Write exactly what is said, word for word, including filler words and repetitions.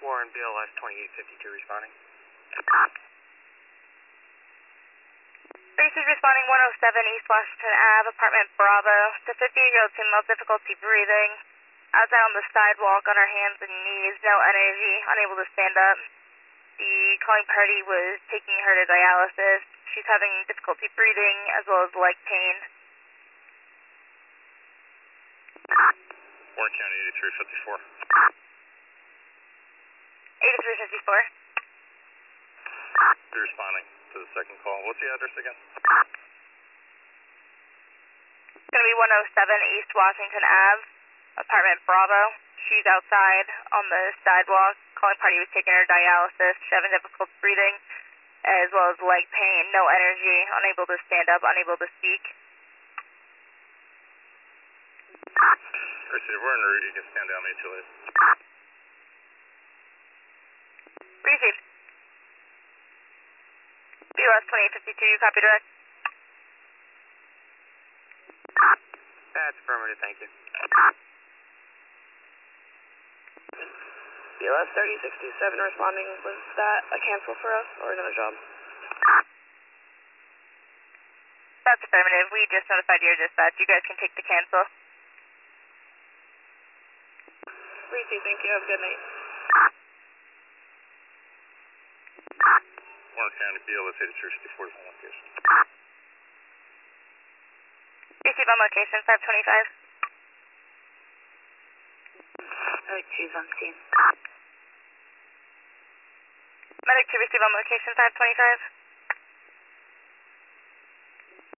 Warren, B L S twenty-eight fifty-two responding. This is responding one oh seven East Washington Avenue, apartment Bravo. The fifty-year-old female, difficulty breathing. Outside on the sidewalk on her hands and knees, no energy, unable to stand up. The calling party was taking her to dialysis. She's having difficulty breathing as well as leg pain. Warren County eighty-three fifty-four. eighty-three fifty-four. You're responding to the second call. What's the address again? It's going to be one oh seven East Washington Avenue, apartment Bravo. She's outside on the sidewalk. Calling party was taking her to dialysis. She's having difficulty breathing as well as leg pain, no energy, unable to stand up, unable to speak. Receive, we're en route. You can stand down mutually. Received. B L S twenty-eight fifty-two, you copy direct? That's affirmative, thank you. B L S thirty sixty-seven responding. Was that a cancel for us or another job? That's affirmative. We just notified your dispatch. You guys can take the cancel. Receive, thank you. Have a good night. Warren County B L S eighty-three fifty-four is on location. Receive on location, five twenty-five. Medic two's on scene. Medic two, receive on location, five twenty-five.